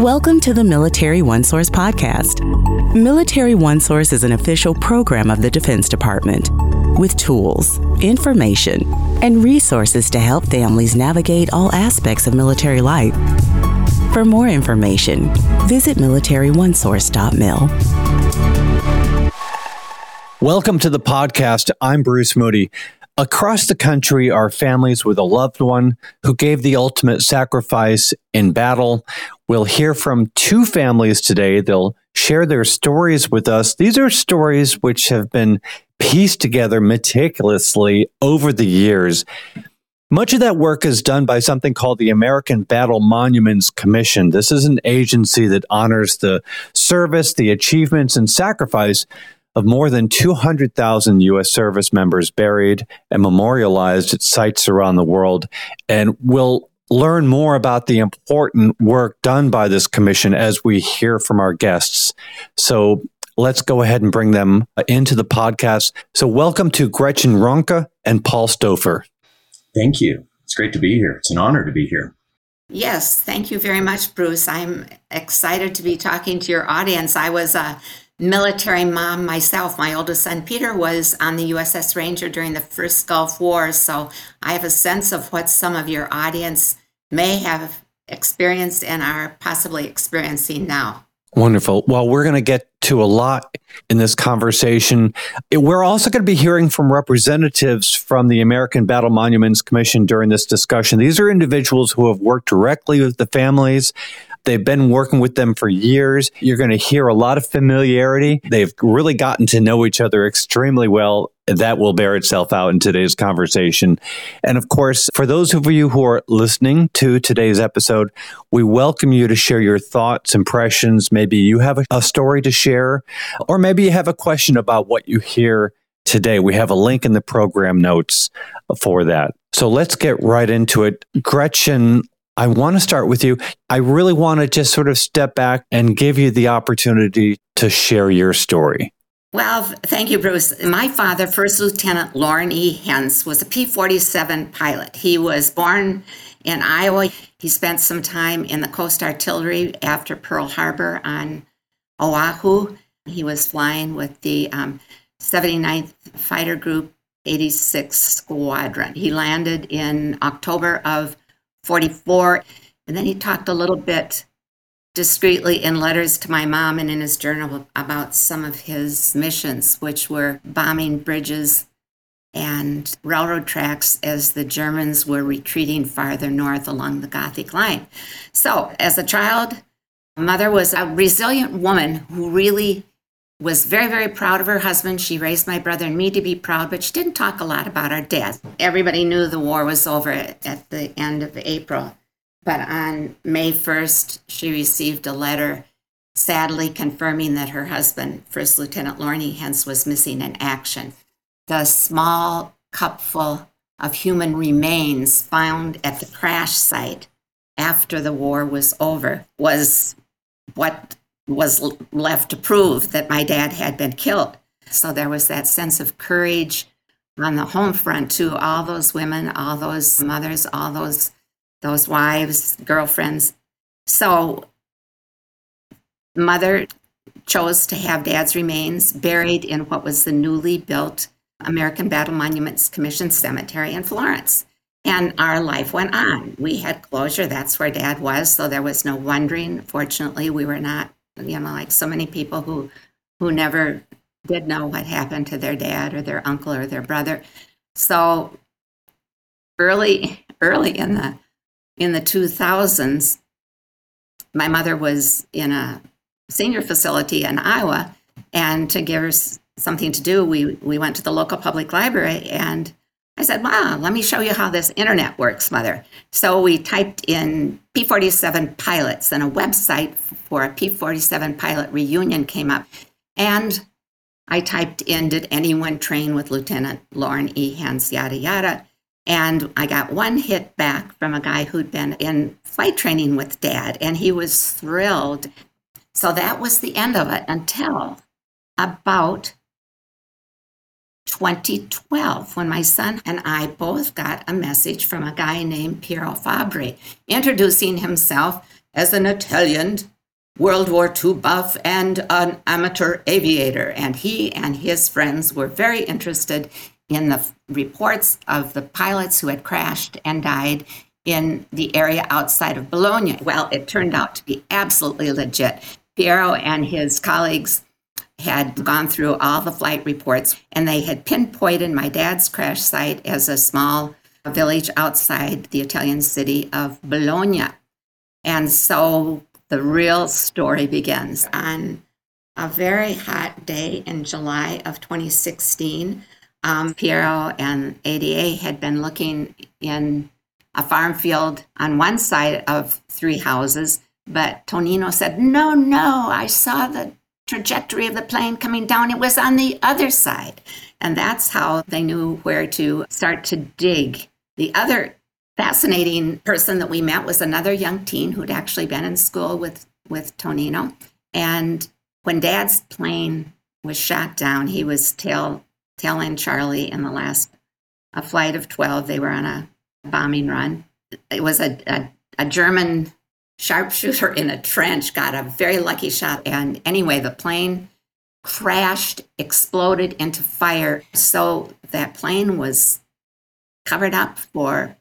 Welcome to the Military OneSource podcast. Military OneSource is an official program of the Defense Department with tools, information, and resources to help families navigate all aspects of military life. For more information, visit militaryonesource.mil. Welcome to the podcast. I'm Bruce Moody. Across the country are families with a loved one who gave the ultimate sacrifice in battle. We'll hear from two families today. They'll share their stories with us. These are stories which have been pieced together meticulously over the years. Much of that work is done by something called the American Battle Monuments Commission. This is an agency that honors the service, the achievements, and sacrifice of more than 200,000 U.S. service members buried and memorialized at sites around the world. And we'll learn more about the important work done by this commission as we hear from our guests. So let's go ahead and bring them into the podcast. So welcome to Gretchen Ronke and Paul Stouffer. Thank you. It's great to be here. It's an honor to be here. Yes, thank you very much, Bruce. I'm excited to be talking to your audience. I was a military mom myself. My oldest son, Peter, was on the USS Ranger during the first Gulf War, so I have a sense of what some of your audience may have experienced and are possibly experiencing now. Wonderful. Well, we're going to get to a lot in this conversation. We're also going to be hearing from representatives from the American Battle Monuments Commission during this discussion. These are individuals who have worked directly with the families. They've been working with them for years. You're going to hear a lot of familiarity. They've really gotten to know each other extremely well. That will bear itself out in today's conversation. And of course, for those of you who are listening to today's episode, we welcome you to share your thoughts, impressions. Maybe you have a story to share, or maybe you have a question about what you hear today. We have a link in the program notes for that. So let's get right into it. Gretchen, I want to start with you. I really want to just sort of step back and give you the opportunity to share your story. Well, thank you, Bruce. My father, First Lieutenant Loren E. Hens, was a P-47 pilot. He was born in Iowa. He spent some time in the Coast Artillery after Pearl Harbor on Oahu. He was flying with the 79th Fighter Group 86th Squadron. He landed in October of 44. And then he talked a little bit discreetly in letters to my mom and in his journal about some of his missions, which were bombing bridges and railroad tracks as the Germans were retreating farther north along the Gothic Line. So as a child, mother was a resilient woman who really was very, very proud of her husband. She raised my brother and me to be proud, but she didn't talk a lot about our dad. Everybody knew the war was over at the end of April. But on May 1st, she received a letter sadly confirming that her husband, First Lieutenant Loren E. Hens, was missing in action. The small cupful of human remains found at the crash site after the war was over was what was left to prove that my dad had been killed. So there was that sense of courage on the home front to all those women, all those mothers, all those wives, girlfriends. So mother chose to have dad's remains buried in what was the newly built American Battle Monuments Commission Cemetery in Florence. And our life went on. We had closure. That's where dad was. So there was no wondering. Fortunately, we were not, like so many people who never did know what happened to their dad or their uncle or their brother. So early in the 2000s, my mother was in a senior facility in Iowa, and to give her something to do, we went to the local public library, and I said, "Wow, let me show you how this internet works, Mother." So we typed in P-47 pilots, and a website for a P-47 pilot reunion came up, and I typed in, "Did anyone train with Lieutenant Loren E. Hens, yada, yada." And I got one hit back from a guy who'd been in flight training with Dad, and he was thrilled. So that was the end of it until about 2012, when my son and I both got a message from a guy named Piero Fabri, introducing himself as an Italian World War II buff and an amateur aviator. And he and his friends were very interested in the reports of the pilots who had crashed and died in the area outside of Bologna. Well, it turned out to be absolutely legit. Piero and his colleagues had gone through all the flight reports, and they had pinpointed my dad's crash site as a small village outside the Italian city of Bologna. And so the real story begins. On a very hot day in July of 2016, Piero and ADA had been looking in a farm field on one side of 3 houses, but Tonino said, no, I saw the trajectory of the plane coming down. It was on the other side. And that's how they knew where to start to dig. The other fascinating person that we met was another young teen who'd actually been in school with Tonino. And when Dad's plane was shot down, he was tail end Charlie in the last flight of 12. They were on a bombing run. It was a German sharpshooter in a trench, got a very lucky shot. And anyway, the plane crashed, exploded into fire. So that plane was covered up for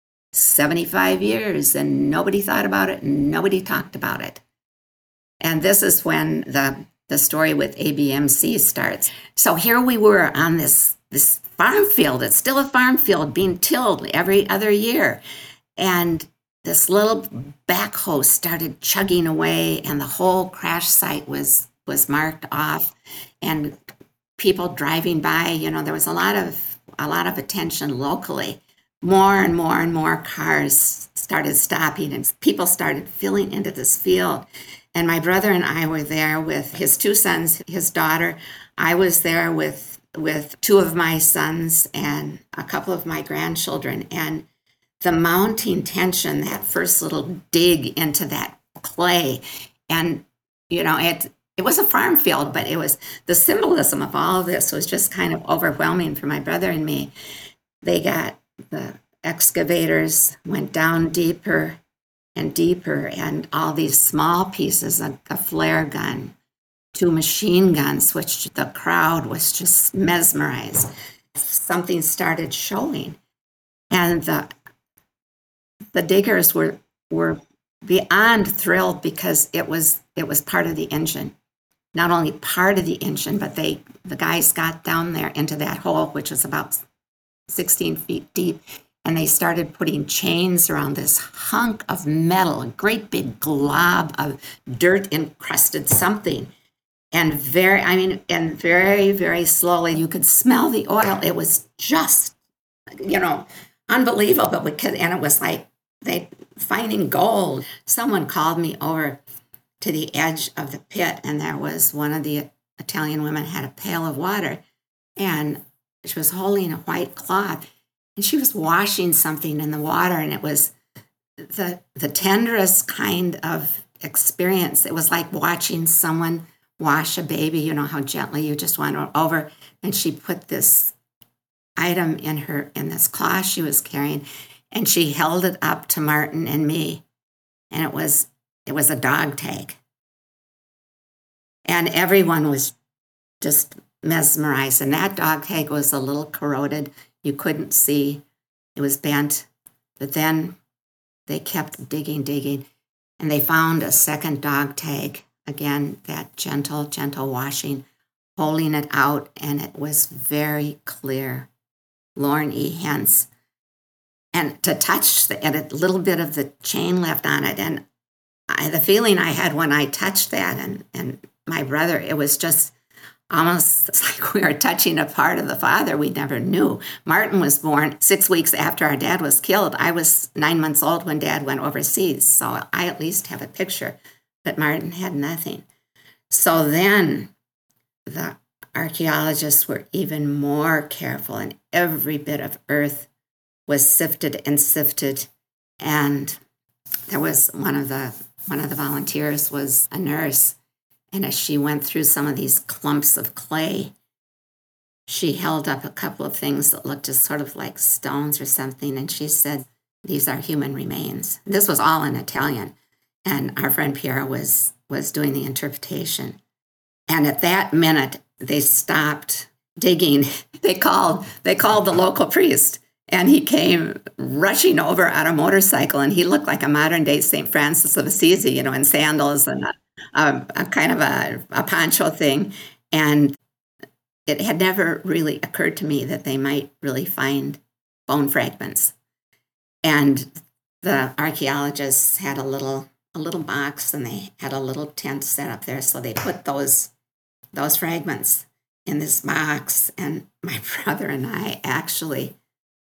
75 years and nobody thought about it and nobody talked about it. And this is when the story with ABMC starts. So here we were on this farm field. It's still a farm field being tilled every other year. And this little backhoe started chugging away and the whole crash site was marked off. And people driving by, there was a lot of attention locally. More and more cars started stopping and people started filling into this field. And my brother and I were there with his 2 sons, his daughter. I was there with 2 of my sons and a couple of my grandchildren. And the mounting tension, that first little dig into that clay. And, it was a farm field, but it was the symbolism of all of this was just kind of overwhelming for my brother and me. They got the excavators, went down deeper and deeper, and all these small pieces, a flare gun, 2 machine guns, which the crowd was just mesmerized. Something started showing. And the diggers were beyond thrilled because it was part of the engine. Not only part of the engine, but the guys got down there into that hole, which was about 16 feet deep, and they started putting chains around this hunk of metal, a great big glob of dirt encrusted something. And very, very slowly, you could smell the oil. It was just, unbelievable. And it was like they finding gold. Someone called me over to the edge of the pit, and there was one of the Italian women had a pail of water, and she was holding a white cloth, and she was washing something in the water, and it was the tenderest kind of experience. It was like watching someone wash a baby, how gently you just went over, and she put this item in this cloth she was carrying, and she held it up to Martin and me, and it was a dog tag. And everyone was just mesmerized. And that dog tag was a little corroded. You couldn't see. It was bent. But then they kept digging, and they found a second dog tag. Again, that gentle washing, holding it out, and it was very clear. Lauren E. Hens. And to touch and a little bit of the chain left on it. And the feeling I had when I touched that and my brother, it was just almost like we were touching a part of the father we never knew. Martin was born 6 weeks after our dad was killed. I was 9 months old when Dad went overseas, so I at least have a picture. But Martin had nothing. So then the archaeologists were even more careful, and every bit of earth was sifted. And there was one of the volunteers was a nurse, and as she went through some of these clumps of clay, she held up a couple of things that looked just sort of like stones or something, and she said, "These are human remains." This was all in Italian, and our friend Piero was was doing the interpretation. And at that minute, they stopped digging. They called the local priest, and he came rushing over on a motorcycle, and he looked like a modern day St. Francis of Assisi, in sandals and a kind of a poncho thing. And it had never really occurred to me that they might really find bone fragments. And the archaeologists had a little box, and they had a little tent set up there. So they put those fragments in this box. And my brother and I actually,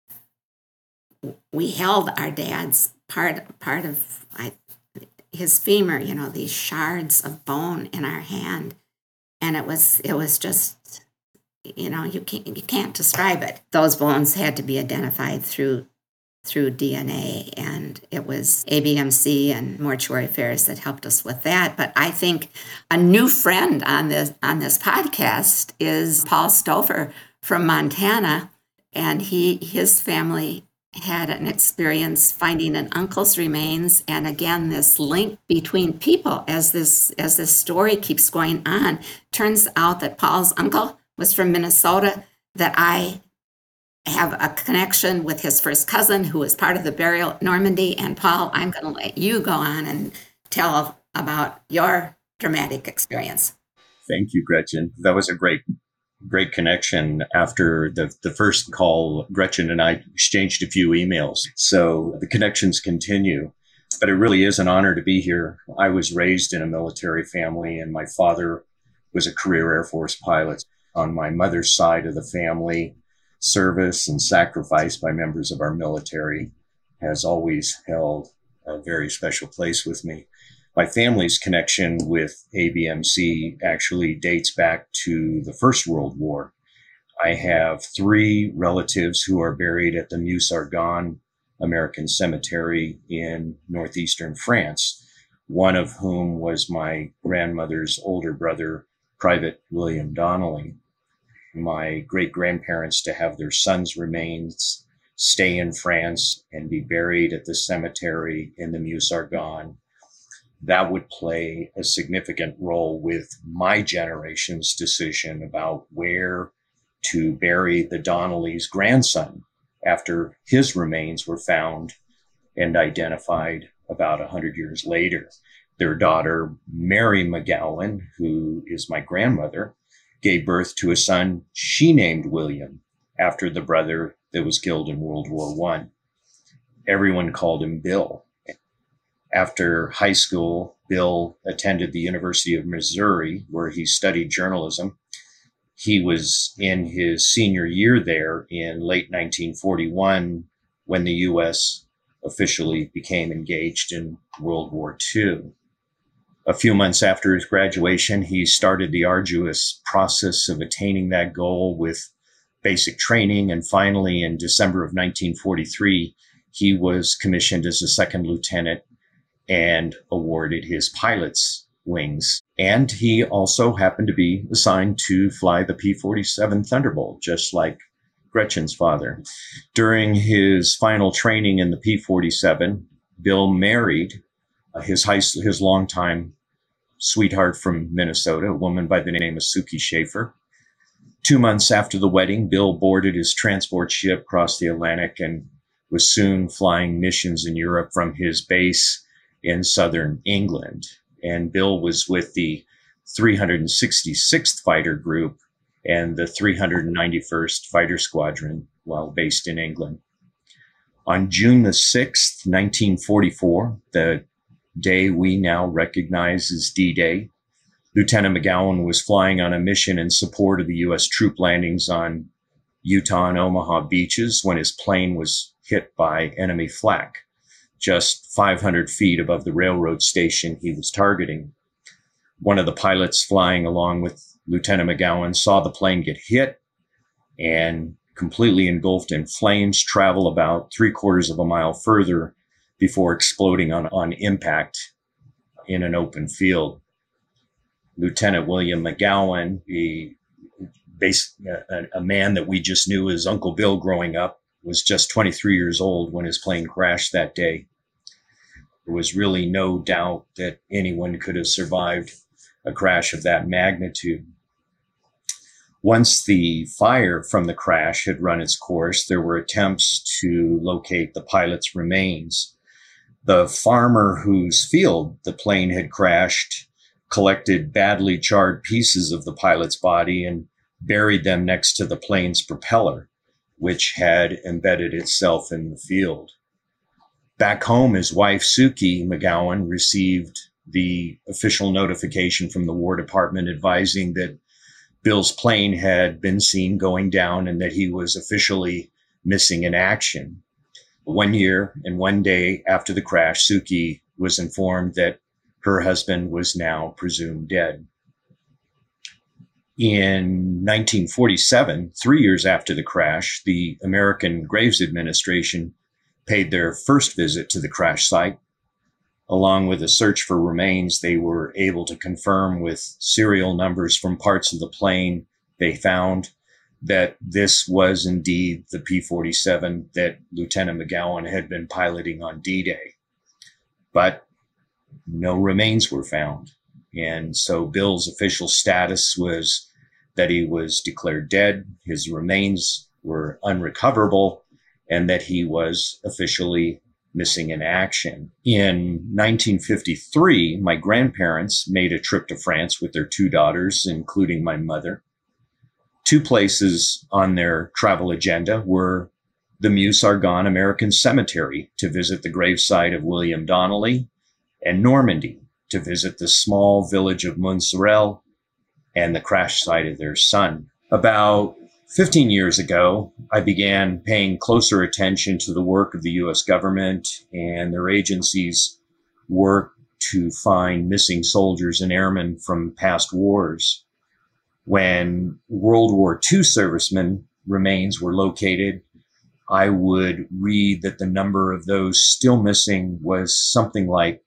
we held our dad's part of his femur, these shards of bone in our hand. And it was just, you can't describe it. Those bones had to be identified through DNA, and it was ABMC and Mortuary Affairs that helped us with that. But I think a new friend on this podcast is Paul Stouffer from Montana, and his family had an experience finding an uncle's remains, and again this link between people as this story keeps going on. Turns out that Paul's uncle was from Minnesota, that I have a connection with his first cousin who was part of the burial at Normandy. And Paul, I'm going to let you go on and tell about your dramatic experience. Thank you, Gretchen. That was a great connection. After the first call, Gretchen and I exchanged a few emails. So the connections continue. But it really is an honor to be here. I was raised in a military family, and my father was a career Air Force pilot. On my mother's side of the family, service and sacrifice by members of our military has always held a very special place with me. My family's connection with ABMC actually dates back to the First World War. I have 3 relatives who are buried at the Meuse-Argonne American Cemetery in northeastern France, one of whom was my grandmother's older brother, Private William Donnelly. My great-grandparents to have their sons' remains stay in France and be buried at the cemetery in the Meuse-Argonne. That would play a significant role with my generation's decision about where to bury the Donnelly's grandson after his remains were found and identified about 100 years later. Their daughter, Mary McGowan, who is my grandmother, gave birth to a son she named William after the brother that was killed in World War I. Everyone called him Bill. After high school, Bill attended the University of Missouri, where he studied journalism. He was in his senior year there in late 1941 when the U.S. officially became engaged in World War II. A few months after his graduation, he started the arduous process of attaining that goal with basic training. And finally, in December of 1943, he was commissioned as a second lieutenant and awarded his pilot's wings. And he also happened to be assigned to fly the P-47 Thunderbolt, just like Gretchen's father. During his final training in the P-47, Bill married his longtime sweetheart from Minnesota, a woman by the name of Suki Schaefer. 2 months after the wedding, Bill boarded his transport ship, crossed the Atlantic, and was soon flying missions in Europe from his base in southern England. And Bill was with the 366th Fighter Group and the 391st Fighter Squadron while based in England. On June the 6th, 1944, the day we now recognize as D-Day, Lieutenant McGowan was flying on a mission in support of the U.S. troop landings on Utah and Omaha beaches when his plane was hit by enemy flak, just 500 feet above the railroad station he was targeting. One of the pilots flying along with Lieutenant McGowan saw the plane get hit and completely engulfed in flames, travel about 3/4 of a mile further before exploding on impact in an open field. Lieutenant William McGowan, a man that we just knew as Uncle Bill growing up, was just 23 years old when his plane crashed that day. There was really no doubt that anyone could have survived a crash of that magnitude. Once the fire from the crash had run its course, there were attempts to locate the pilot's remains. The farmer whose field the plane had crashed collected badly charred pieces of the pilot's body and buried them next to the plane's propeller, which had embedded itself in the field. Back home, his wife, Suki McGowan, received the official notification from the War Department advising that Bill's plane had been seen going down and that he was officially missing in action. 1 year and 1 day after the crash, Suki was informed that her husband was now presumed dead. In 1947, 3 years after the crash, the American Graves Administration paid their first visit to the crash site. Along with a search for remains, they were able to confirm with serial numbers from parts of the plane they found that this was indeed the P-47 that Lieutenant McGowan had been piloting on D-Day. But no remains were found. And so Bill's official status was that he was declared dead, his remains were unrecoverable, and that he was officially missing in action. In 1953, my grandparents made a trip to France with their 2 daughters, including my mother. 2 places on their travel agenda were the Meuse-Argonne American Cemetery to visit the gravesite of William Donnelly, and Normandy to visit the small village of Montsorel and the crash site of their son. About 15 years ago, I began paying closer attention to the work of the U.S. government and their agencies' work to find missing soldiers and airmen from past wars. When World War II servicemen remains were located, I would read that the number of those still missing was something like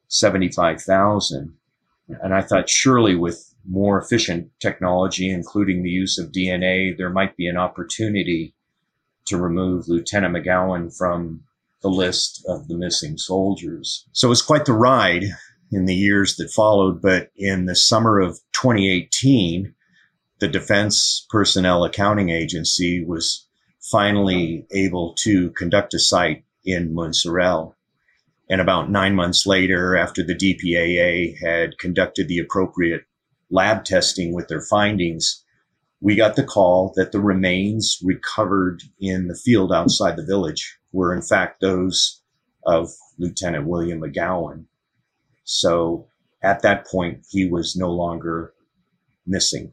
75,000. And I thought surely with more efficient technology, including the use of DNA, there might be an opportunity to remove Lieutenant McGowan from the list of the missing soldiers. So it was quite the ride in the years that followed, but in the summer of 2018, the Defense Personnel Accounting Agency was finally able to conduct a site in Montsorel. And about 9 months later, after the DPAA had conducted the appropriate lab testing with their findings, we got the call that the remains recovered in the field outside the village were in fact those of Lieutenant William McGowan. So at that point, he was no longer missing.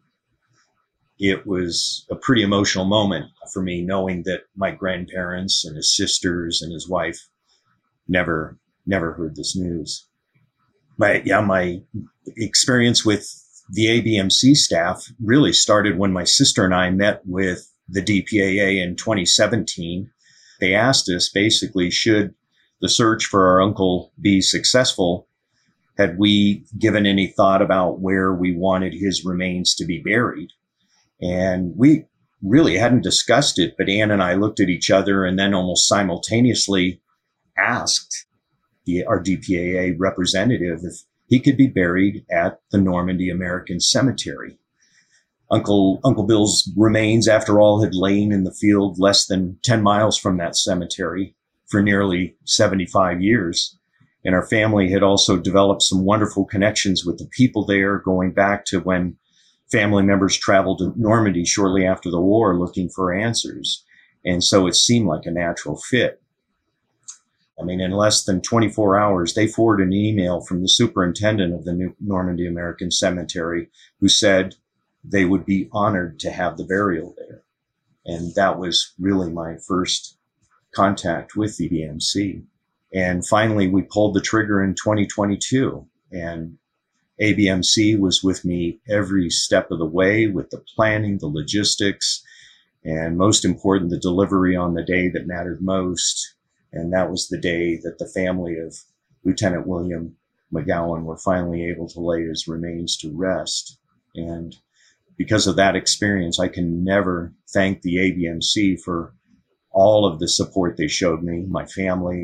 It was a pretty emotional moment for me, knowing that my grandparents and his sisters and his wife never heard this news. My experience with the ABMC staff really started when my sister and I met with the DPAA in 2017. They asked us basically, should the search for our uncle be successful, had we given any thought about where we wanted his remains to be buried? And we really hadn't discussed it, but Ann and I looked at each other and then almost simultaneously asked our DPAA representative if he could be buried at the Normandy American Cemetery. Uncle Bill's remains, after all, had lain in the field less than 10 miles from that cemetery for nearly 75 years. And our family had also developed some wonderful connections with the people there, going back to when family members traveled to Normandy shortly after the war looking for answers. And so it seemed like a natural fit. I mean, in less than 24 hours, they forwarded an email from the superintendent of the Normandy American Cemetery who said they would be honored to have the burial there. And that was really my first contact with the ABMC. And finally, we pulled the trigger in 2022. And ABMC was with me every step of the way with the planning, the logistics, and most important, the delivery on the day that mattered most. And that was the day that the family of Lieutenant William McGowan were finally able to lay his remains to rest. And because of that experience, I can never thank the ABMC for all of the support they showed me, my family,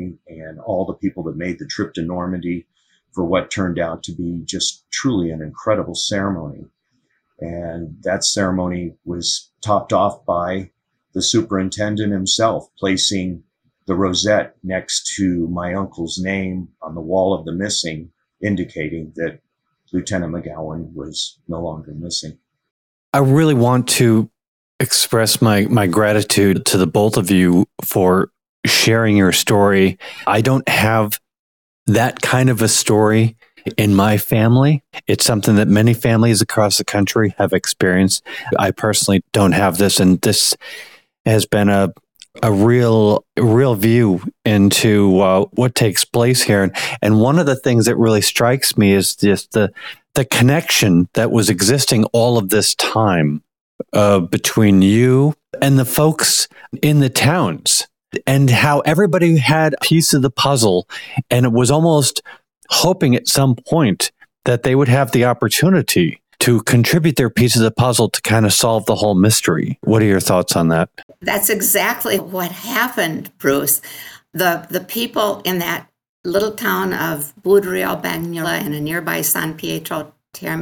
and all the people that made the trip to Normandy for what turned out to be just truly an incredible ceremony. And that ceremony was topped off by the superintendent himself placing the rosette next to my uncle's name on the wall of the missing, indicating that Lieutenant McGowan was no longer missing. I really want to express my gratitude to the both of you for sharing your story. I don't have that kind of a story in my family. It's something that many families across the country have experienced. I personally don't have this, and this has been a real view into what takes place here. And one of the things that really strikes me is just the connection that was existing all of this time between you and the folks in the towns, and how everybody had a piece of the puzzle, and it was almost hoping at some point that they would have the opportunity to contribute their piece of the puzzle to kind of solve the whole mystery. What are your thoughts on that? That's exactly what happened, Bruce. The people in that little town of Budrio Bagnola and a nearby San Pietro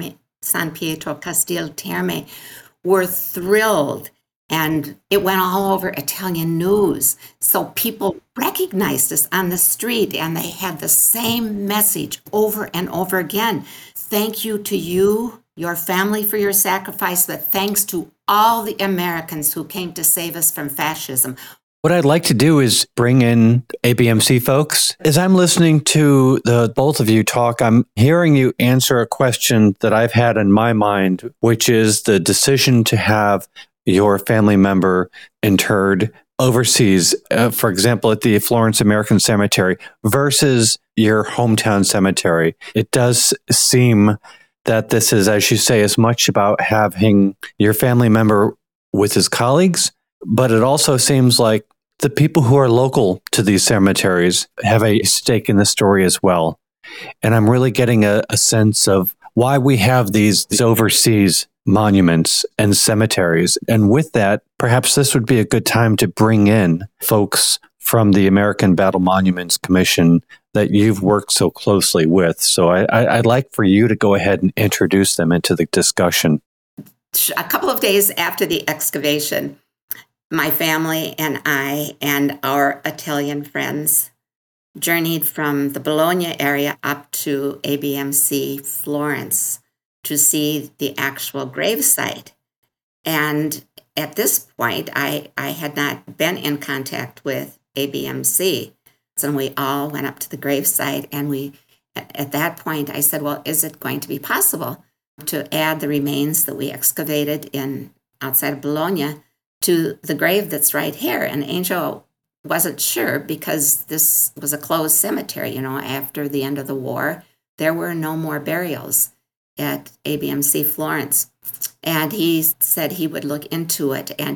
Castel Terme were thrilled. And it went all over Italian news. So people recognized us on the street, and they had the same message over and over again. Thank you to you, your family, for your sacrifice, but thanks to all the Americans who came to save us from fascism. What I'd like to do is bring in ABMC folks. As I'm listening to the both of you talk, I'm hearing you answer a question that I've had in my mind, which is the decision to have your family member interred overseas, for example, at the Florence American Cemetery versus your hometown cemetery. It does seem that this is, as you say, as much about having your family member with his colleagues, but it also seems like the people who are local to these cemeteries have a stake in the story as well. And I'm really getting a sense of why we have these overseas monuments and cemeteries. And with that, perhaps this would be a good time to bring in folks from the American Battle Monuments Commission that you've worked so closely with. So I'd like for you to go ahead and introduce them into the discussion. A couple of days after the excavation, my family and I and our Italian friends journeyed from the Bologna area up to ABMC Florence to see the actual gravesite. And at this point, I had not been in contact with ABMC. So we all went up to the gravesite, and at that point, I said, well, is it going to be possible to add the remains that we excavated outside of Bologna to the grave that's right here? And Angel wasn't sure, because this was a closed cemetery. After the end of the war, there were no more burials at ABMC Florence. And he said he would look into it. And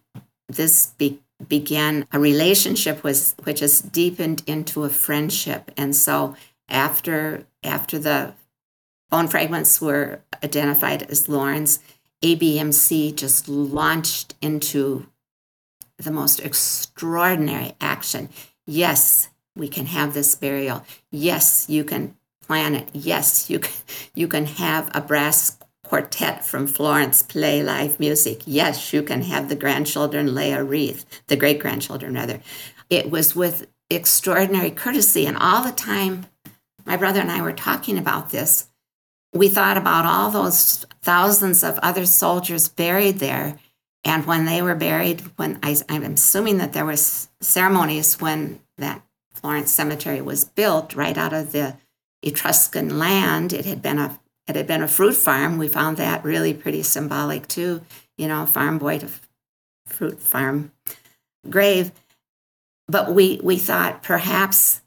this began a relationship which has deepened into a friendship. And so after the bone fragments were identified as Lauren's, ABMC just launched into the most extraordinary action. Yes, we can have this burial. Yes, you can plan it. Yes, you can have a brass quartet from Florence play live music. Yes, you can have the grandchildren lay a wreath, the great-grandchildren rather. It was with extraordinary courtesy, and all the time my brother and I were talking about this, we thought about all those thousands of other soldiers buried there. And when they were buried, I'm assuming that there was ceremonies when that Florence cemetery was built right out of the Etruscan land. It had been a fruit farm. We found that really pretty symbolic too, farm boy to fruit farm grave. But we thought perhaps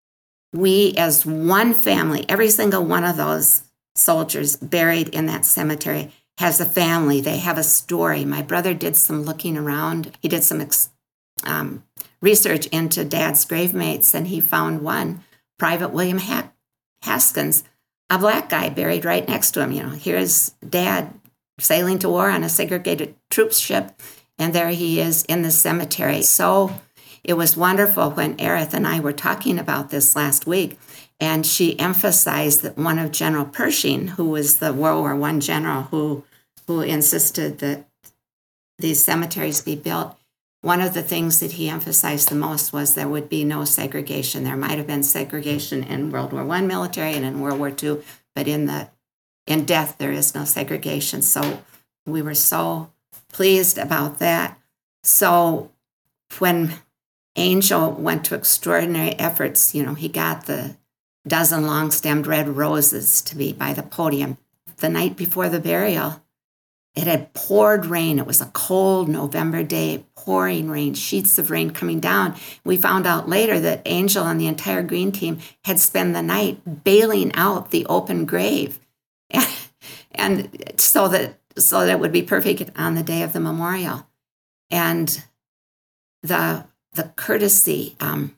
we as one family, every single one of those soldiers buried in that cemetery has a family. They have a story. My brother did some looking around. He did some research into Dad's gravemates, and he found one, Private William Haskins, a black guy buried right next to him. Here's Dad sailing to war on a segregated troops ship, and there he is in the cemetery. So it was wonderful when Aerith and I were talking about this last week, and she emphasized that one of General Pershing, who was the World War I general who insisted that these cemeteries be built, one of the things that he emphasized the most was there would be no segregation. There might have been segregation in World War I military and in World War II, but in death, there is no segregation. So we were so pleased about that. So when Angel went to extraordinary efforts, he got the dozen long-stemmed red roses to be by the podium. The night before the burial, it had poured rain. It was a cold November day, pouring rain, sheets of rain coming down. We found out later that Angel and the entire green team had spent the night bailing out the open grave, and so that it would be perfect on the day of the memorial. And the courtesy,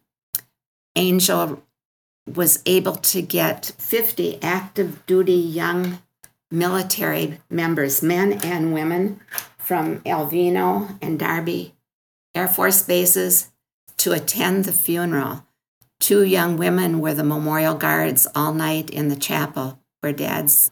Angel was able to get 50 active duty young military members, men and women, from Alvino and Darby Air Force bases to attend the funeral. 2 young women were the memorial guards all night in the chapel where Dad's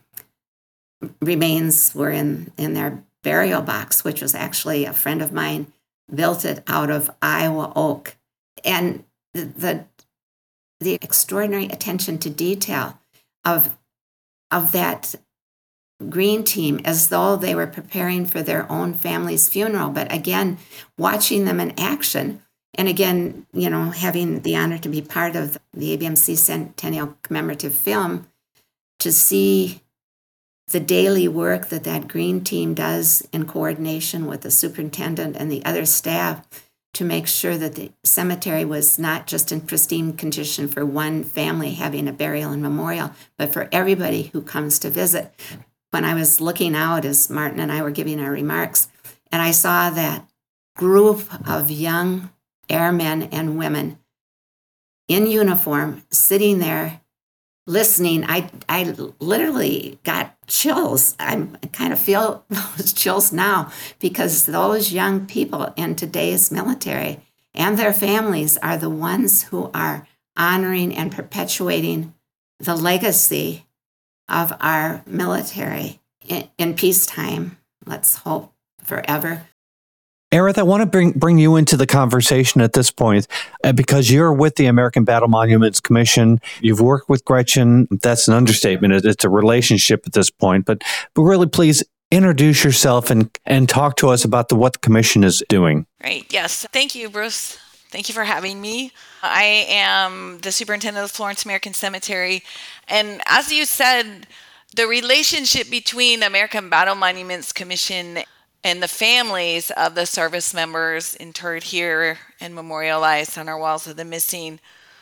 remains were in their burial box, which was actually a friend of mine built it out of Iowa oak. And the extraordinary attention to detail of that green team, as though they were preparing for their own family's funeral, but again, watching them in action. And again, having the honor to be part of the ABMC Centennial commemorative film, to see the daily work that green team does in coordination with the superintendent and the other staff to make sure that the cemetery was not just in pristine condition for one family having a burial and memorial, but for everybody who comes to visit. When I was looking out as Martin and I were giving our remarks, and I saw that group of young airmen and women in uniform sitting there listening, I literally got chills. I kind of feel those chills now, because those young people in today's military and their families are the ones who are honoring and perpetuating the legacy of our military in peacetime. Let's hope forever. Aerith, I want to bring you into the conversation at this point because you're with the American Battle Monuments Commission. You've worked with Gretchen. That's an understatement. It's a relationship at this point. But really, please introduce yourself and talk to us about what the commission is doing. Great. Yes. Thank you, Bruce. Thank you for having me. I am the superintendent of the Florence American Cemetery. And as you said, the relationship between the American Battle Monuments Commission and the families of the service members interred here and memorialized on our Walls of the Missing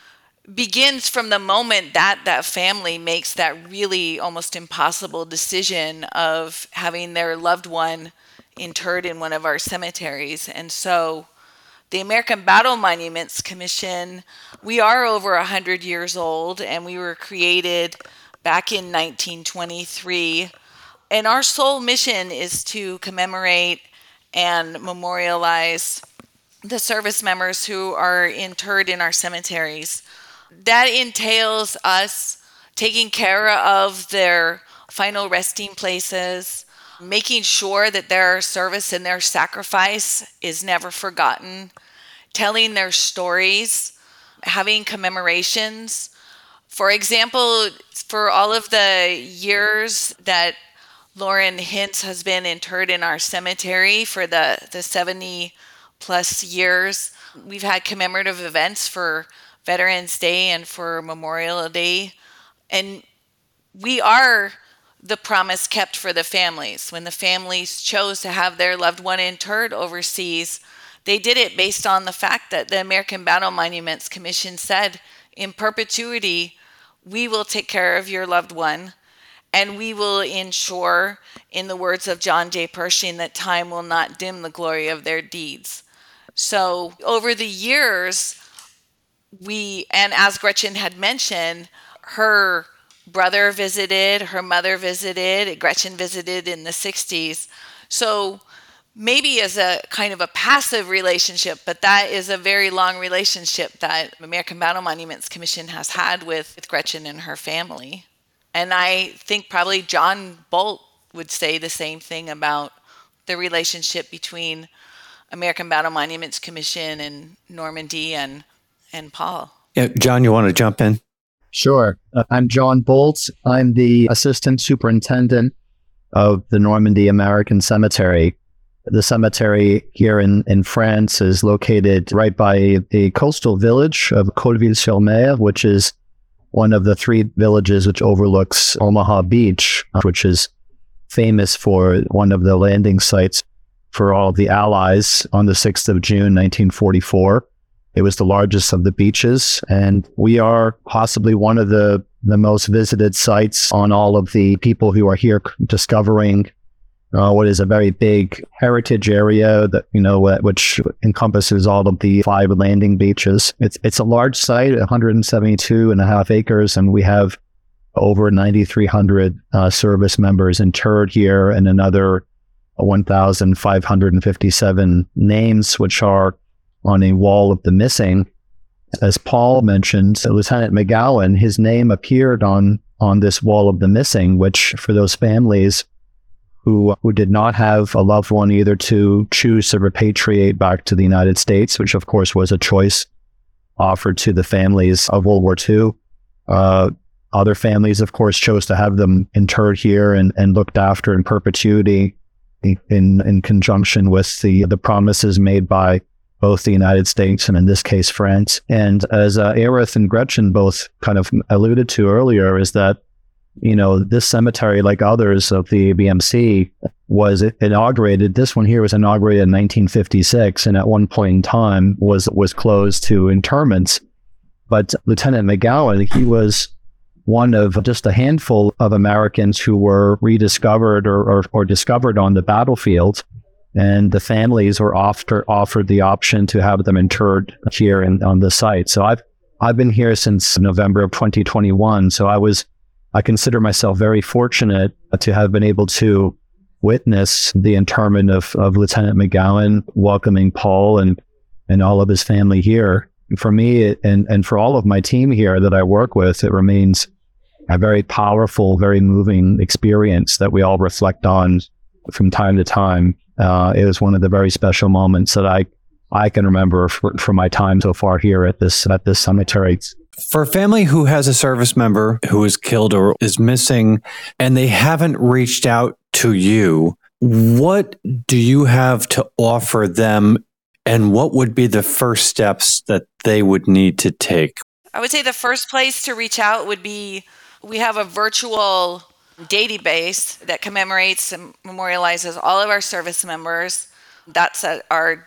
begins from the moment that family makes that really almost impossible decision of having their loved one interred in one of our cemeteries. And so the American Battle Monuments Commission, we are over 100 years old, and we were created back in 1923. And our sole mission is to commemorate and memorialize the service members who are interred in our cemeteries. That entails us taking care of their final resting places, making sure that their service and their sacrifice is never forgotten, telling their stories, having commemorations. For example, for all of the years that Lauren Hintz has been interred in our cemetery, for the 70 plus years, we've had commemorative events for Veterans Day and for Memorial Day. And we are the promise kept for the families. When the families chose to have their loved one interred overseas, they did it based on the fact that the American Battle Monuments Commission said, in perpetuity, we will take care of your loved one, and we will ensure, in the words of John J. Pershing, that time will not dim the glory of their deeds. So over the years, and as Gretchen had mentioned, her brother visited, her mother visited, Gretchen visited in the 60s. So maybe as a kind of a passive relationship, but that is a very long relationship that American Battle Monuments Commission has had with Gretchen and her family. And I think probably John Bolt would say the same thing about the relationship between American Battle Monuments Commission and Normandy and Paul. Yeah, John, you want to jump in? Sure. I'm John Bolt. I'm the assistant superintendent of the Normandy American Cemetery. The cemetery here in France is located right by the coastal village of Cotteville-sur-Mer, which is one of the three villages which overlooks Omaha Beach, which is famous for one of the landing sites for all of the Allies on the 6th of June, 1944. It was the largest of the beaches, and we are possibly one of the most visited sites on all of the people who are here discovering what is a very big heritage area that, which encompasses all of the 5 landing beaches. It's a large site, 172 and a half acres, and we have over 9,300 service members interred here, and another 1,557 names, which are on a wall of the missing. As Paul mentioned, Lieutenant McGowan, his name appeared on this wall of the missing, which for those families who did not have a loved one either to choose to repatriate back to the United States, which of course was a choice offered to the families of World War II. Other families, of course, chose to have them interred here and looked after in perpetuity in conjunction with the promises made by both the United States and in this case, France. And as Erith and Gretchen both kind of alluded to earlier, is that this cemetery, like others of the ABMC, was inaugurated. This one here was inaugurated in 1956, and at one point in time was closed to interments. But Lieutenant McGowan, he was one of just a handful of Americans who were rediscovered or discovered on the battlefield, and the families were offered the option to have them interred here on the site. So I've been here since November of 2021. So I consider myself very fortunate to have been able to witness the interment of Lieutenant McGowan, welcoming Paul and all of his family here. For me and for all of my team here that I work with, it remains a very powerful, very moving experience that we all reflect on from time to time. It was one of the very special moments that I can remember for my time so far here at this cemetery. For a family who has a service member who is killed or is missing and they haven't reached out to you, what do you have to offer them, and what would be the first steps that they would need to take? I would say the first place to reach out would be, we have a virtual database that commemorates and memorializes all of our service members. That's at our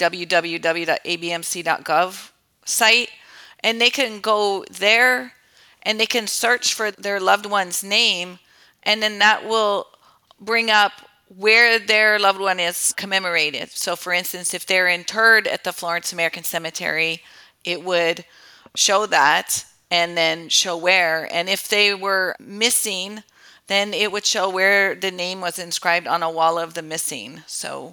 www.abmc.gov site. And they can go there and they can search for their loved one's name, and then that will bring up where their loved one is commemorated. So for instance, if they're interred at the Florence American Cemetery, it would show that and then show where. And if they were missing, then it would show where the name was inscribed on a wall of the missing. So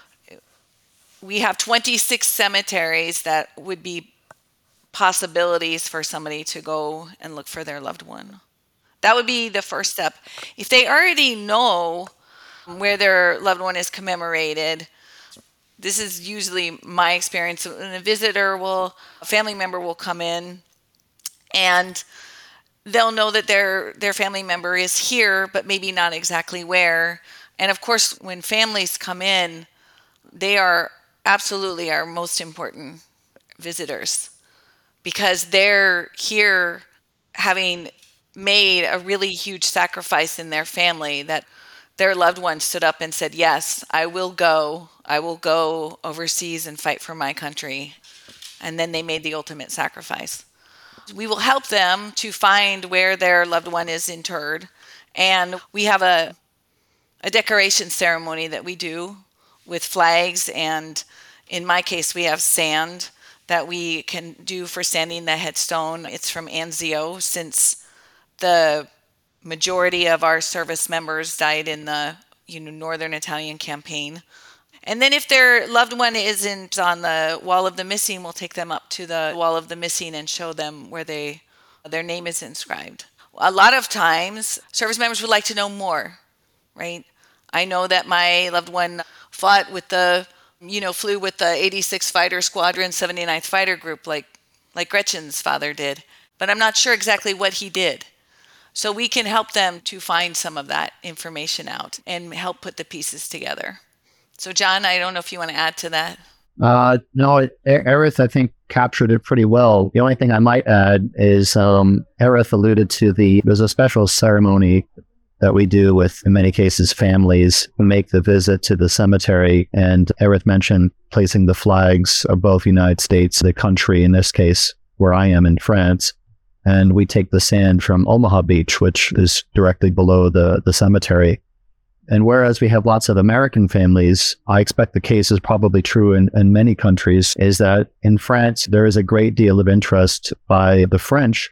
we have 26 cemeteries that would be possibilities for somebody to go and look for their loved one. That would be the first step. If they already know where their loved one is commemorated, this is usually my experience. A family member will come in and they'll know that their family member is here, but maybe not exactly where. And of course, when families come in, they are absolutely our most important visitors, because they're here having made a really huge sacrifice in their family, that their loved one stood up and said, yes, I will go overseas and fight for my country. And then they made the ultimate sacrifice. We will help them to find where their loved one is interred. And we have a decoration ceremony that we do with flags. And in my case, we have sand that we can do for sanding the headstone. It's from Anzio, since the majority of our service members died in the Northern Italian campaign. And then if their loved one isn't on the wall of the missing, we'll take them up to the wall of the missing and show them where their name is inscribed. A lot of times, service members would like to know more, right? I know that my loved one fought with flew with the 86th Fighter Squadron, 79th Fighter Group, like Gretchen's father did. But I'm not sure exactly what he did. So we can help them to find some of that information out and help put the pieces together. So John, I don't know if you want to add to that. No, Aerith, I think, captured it pretty well. The only thing I might add is Aerith alluded to there's a special ceremony that we do with, in many cases, families who make the visit to the cemetery. And Aerith mentioned placing the flags of both United States, the country, in this case, where I am in France. And we take the sand from Omaha Beach, which is directly below the cemetery. And whereas we have lots of American families, I expect the case is probably true in many countries, is that in France, there is a great deal of interest by the French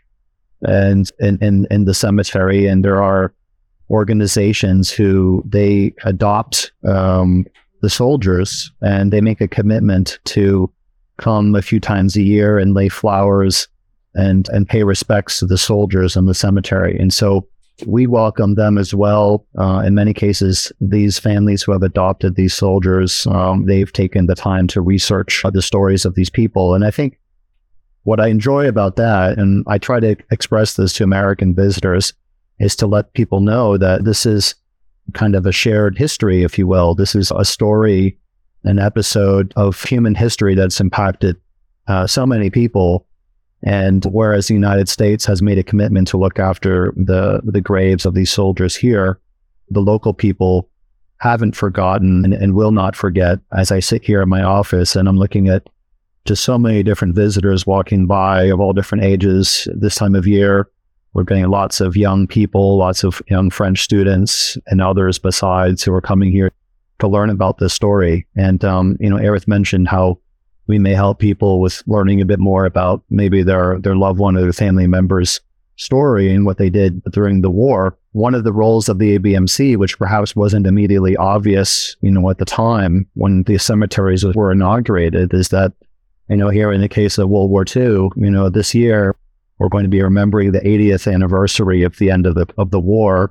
and in the cemetery. And there are organizations who they adopt the soldiers, and they make a commitment to come a few times a year and lay flowers and pay respects to the soldiers in the cemetery. And so we welcome them as well. In many cases, these families who have adopted these soldiers, they've taken the time to research the stories of these people. And I think what I enjoy about that, and I try to express this to American visitors, is to let people know that this is kind of a shared history, if you will. This is a story, an episode of human history that's impacted so many people. And whereas the United States has made a commitment to look after the graves of these soldiers here, the local people haven't forgotten and will not forget. As I sit here in my office and I'm looking at just so many different visitors walking by of all different ages this time of year, we're getting lots of young people, lots of young French students and others besides who are coming here to learn about this story. And, Aerith mentioned how we may help people with learning a bit more about maybe their loved one or their family member's story and what they did during the war. One of the roles of the ABMC, which perhaps wasn't immediately obvious, at the time when the cemeteries were inaugurated, is that, here in the case of World War II, this year, we're going to be remembering the 80th anniversary of the end of the war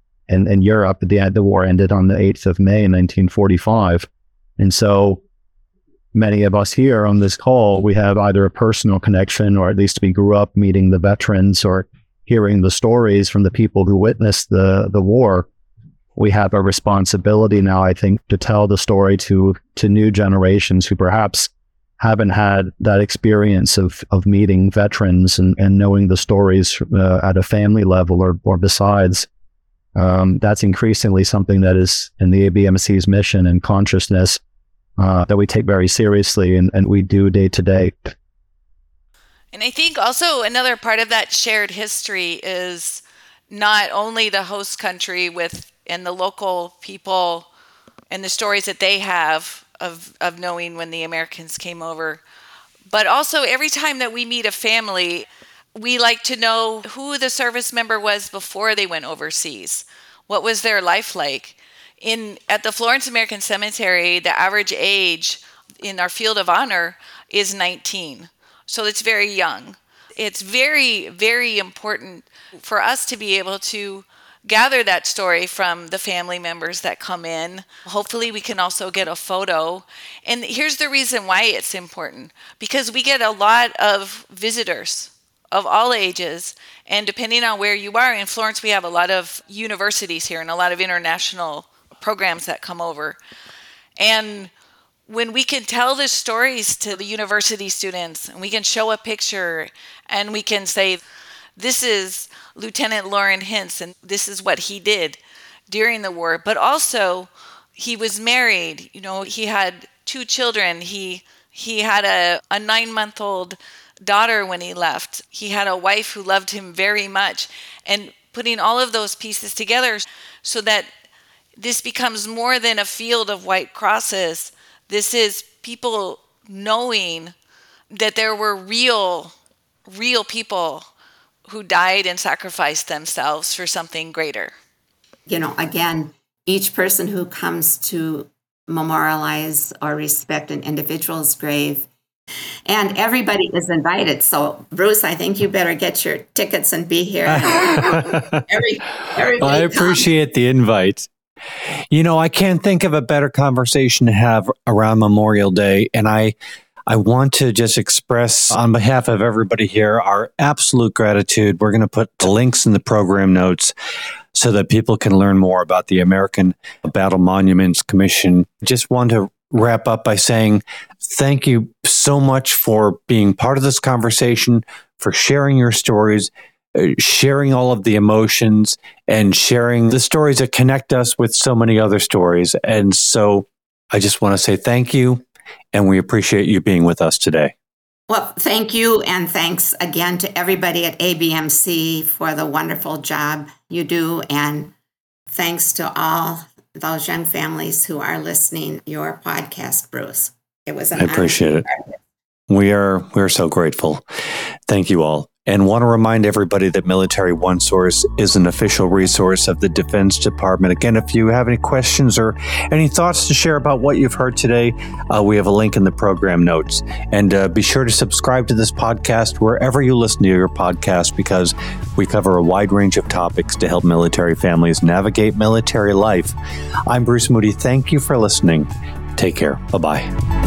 in Europe. The war ended on the 8th of May, 1945. And so many of us here on this call, we have either a personal connection, or at least we grew up meeting the veterans or hearing the stories from the people who witnessed the war. We have a responsibility now, I think, to tell the story to new generations who perhaps haven't had that experience of meeting veterans and knowing the stories at a family level or besides. That's increasingly something that is in the ABMC's mission and consciousness that we take very seriously and we do day to day. And I think also another part of that shared history is not only the host country and the local people and the stories that they have of knowing when the Americans came over, but also every time that we meet a family, we like to know who the service member was before they went overseas. What was their life like? At the Florence American Cemetery, the average age in our field of honor is 19. So it's very young. It's very, very important for us to be able to gather that story from the family members that come in. Hopefully we can also get a photo. And here's the reason why it's important. Because we get a lot of visitors of all ages. And depending on where you are, in Florence, we have a lot of universities here and a lot of international programs that come over. And when we can tell the stories to the university students, and we can show a picture, and we can say, this is Lieutenant Loren Hintz, and this is what he did during the war. But also, he was married. He had 2 children. He had a 9-month-old daughter when he left. He had a wife who loved him very much. And putting all of those pieces together so that this becomes more than a field of white crosses. This is people knowing that there were real people who died and sacrificed themselves for something greater. Again, each person who comes to memorialize or respect an individual's grave. And everybody is invited. So, Bruce, I think you better get your tickets and be here. Everybody I appreciate the invite. I can't think of a better conversation to have around Memorial Day. And I want to just express on behalf of everybody here our absolute gratitude. We're going to put the links in the program notes so that people can learn more about the American Battle Monuments Commission. Just want to wrap up by saying thank you so much for being part of this conversation, for sharing your stories, sharing all of the emotions, and sharing the stories that connect us with so many other stories. And so I just want to say thank you, and we appreciate you being with us today. Well, thank you, and thanks again to everybody at ABMC for the wonderful job you do, and thanks to all those young families who are listening your podcast, Bruce. It was an honor. I appreciate it. We're so grateful. Thank you all. And want to remind everybody that Military OneSource is an official resource of the Defense Department. Again, if you have any questions or any thoughts to share about what you've heard today, we have a link in the program notes. And be sure to subscribe to this podcast wherever you listen to your podcast, because we cover a wide range of topics to help military families navigate military life. I'm Bruce Moody. Thank you for listening. Take care. Bye-bye.